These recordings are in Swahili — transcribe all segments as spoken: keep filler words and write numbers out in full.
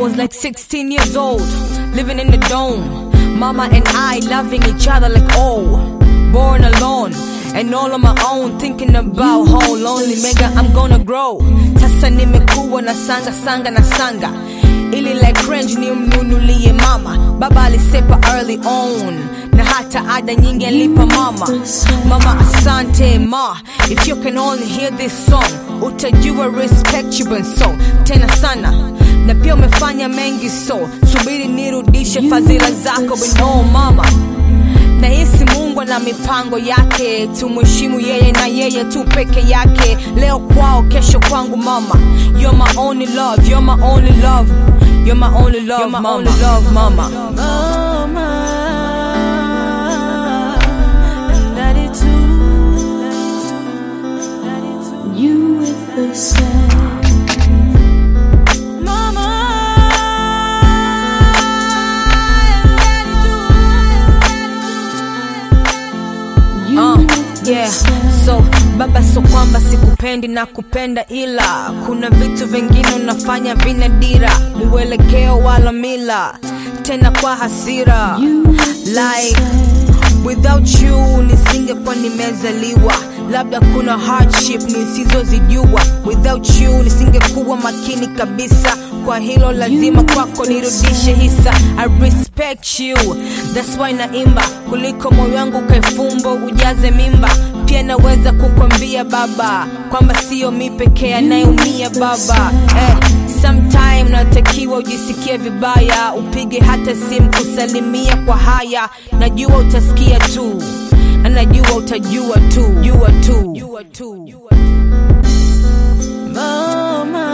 was like sixteen years old, living in the dome. Mama and I loving each other like oh, born alone and all on my own, thinking about how lonely mega I'm gonna grow. Sasa nimekuwa na sanga sanga na sanga, ili like cringe ni mnunulie mama. Baba alisepa early on, na hata ada nyingi alipa mama. Mama asante ma, if you can only hear this song, utajua respect you been so tena sana. Na pia umefanya mengi so, subiri nirudishe fadhila zako but no mama. Na hisi Mungu na mipango yake, tumheshimu yeye na yeye tu peke yake. Leo kwao kesho kwangu mama. You're my only love, you're my only love, you're my only love, you're my mama. Only love mama. Mama, and daddy too. You with the same. Yeah, so baba so kwamba sikupendi na kupenda, ila kuna vitu vingine unafanya vina dira, uelekeo wala mila, tena kwa hasira. Like without you nisingekuwa nimezaliwa, labda kuna hardship nisizozijua. Without you nisingekuwa makini kabisa, kwa hilo lazima kwako nirudishe hisa. I respect you, that's why naimba kuliko moyo wangu kaifumbo ujaze mimba. Pia naweza kukwambia baba kwamba sio mimi pekee anayeumia baba. Eh, sometime natakiwa ujisikie vibaya, upige hata simu kusalimia kwa haya. Najua utasikia tu, na najua utajua tu, jua tu, jua tu. Mama,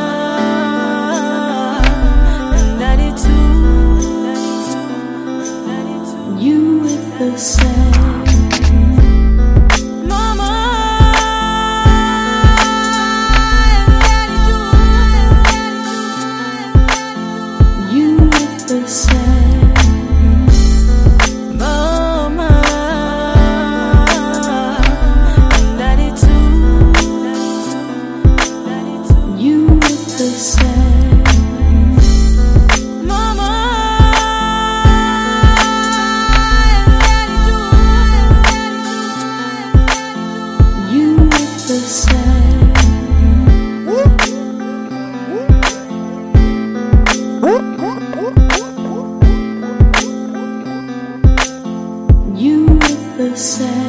and daddy too. You with the same. You with the same.